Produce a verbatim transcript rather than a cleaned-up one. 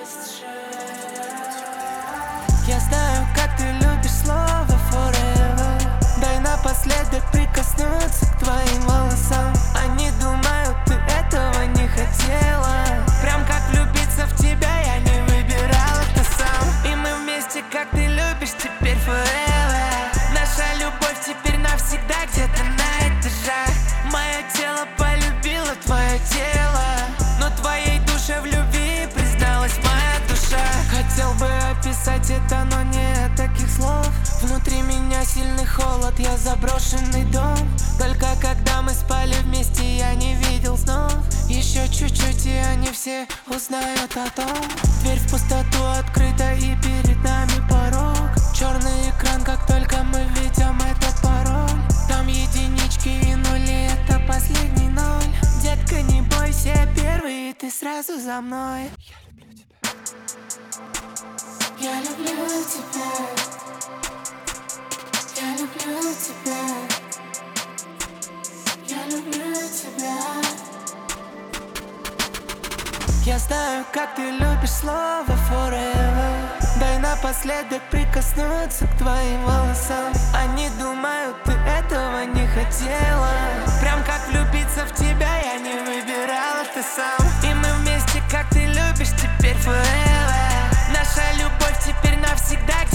Я знаю, как ты любишь слово forever. Дай напоследок прикоснуться к твоим волосам. Они думают, ты этого не хотела. Прям как влюбиться в тебя я не выбирал это сам. И мы вместе, как ты любишь, теперь forever. Наша любовь теперь навсегда где-то на этажах. Мое тело полюбило твое тело, но твоей душе в любви призналась моя душа. Хотел бы описать это, но нет таких слов. Внутри меня сильный холод, я заброшенный дом. Только когда мы спали вместе, я не видел снов. Еще чуть-чуть, и они все узнают о том. Дверь в пустоту открыта, и перед нами порог. Черный экран, как только мы видим этот пароль. Там единички и нули, это последний ноль. Детка, не бойся, я первый, и ты сразу за мной. Я люблю тебя. Я люблю тебя. Я люблю тебя. Я знаю, как ты любишь слово forever. Дай напоследок прикоснуться к твоим волосам. Они думают, ты этого не хотела. Прям как влюбиться в тебя я не выбирал это сам. И мы вместе, как ты любишь, теперь forever. Наша любовь теперь навсегда